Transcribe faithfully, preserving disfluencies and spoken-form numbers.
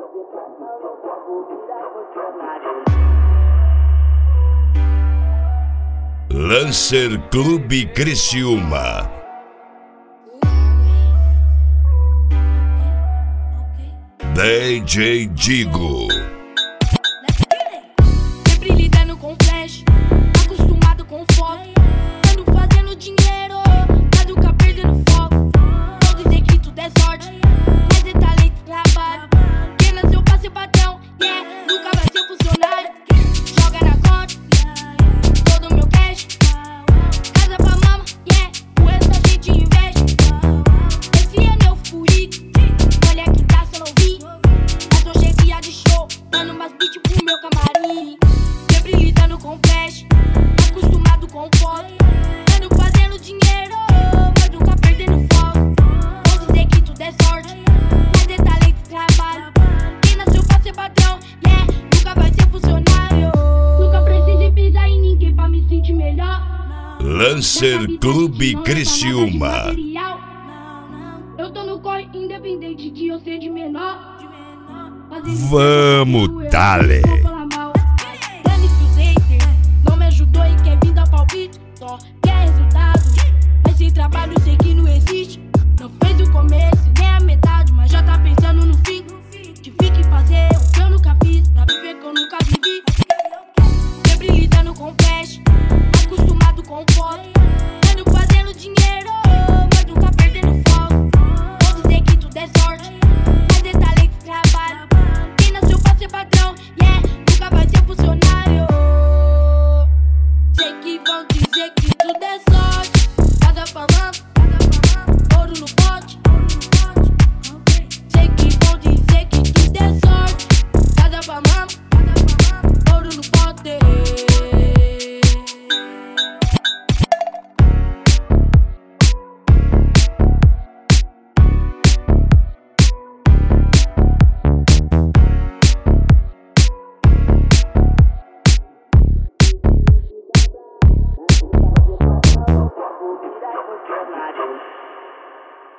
Lancer Clube Criciúma. D J Digo. Sempre lidando com flash, acostumado com foto, ando fazendo dinheiro, mas nunca perdendo foco. Vou dizer que tudo é sorte, mas é talento e trabalho. Quem nasceu pra ser patrão, yeah, nunca vai ser funcionário. Joga na conta, todo meu cash, casa pra mama, yeah, o resto a gente investe. Esse ano eu fui rico, olha que dá se eu não vi. Mas tô cheia de show, dando umas beats pro meu camarim. Sempre lidando com flash, acostumado com foto, ando fazendo dinheiro, mas nunca perdendo foco. Vou dizer que tudo é sorte, mas é talento e trabalho. Quem nasceu pra ser patrão, yeah, nunca vai ser funcionário. Nunca precisei pisar em ninguém pra me sentir melhor. Lancer Clube Criciúma. Eu tô no corre independente de eu ser de menor. Vamos, dale. Dane-se os haters, não me ajudou e quer vir dar palpite. Só quer resultado, mas sem trabalho sei que não existe. Não fez o começo,